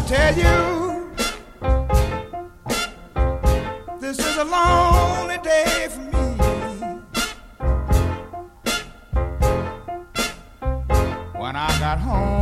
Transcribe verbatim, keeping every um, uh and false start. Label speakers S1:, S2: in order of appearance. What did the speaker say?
S1: tell you, this is a lonely day for me. When I got home